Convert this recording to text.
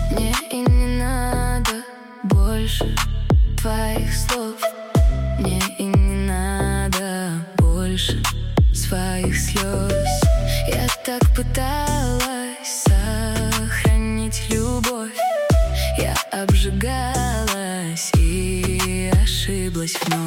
Мне и не надо больше твоих слов. Мне и не надо больше своих слез. Я так пыталась сохранить любовь. Я обжигалась и ошиблась вновь.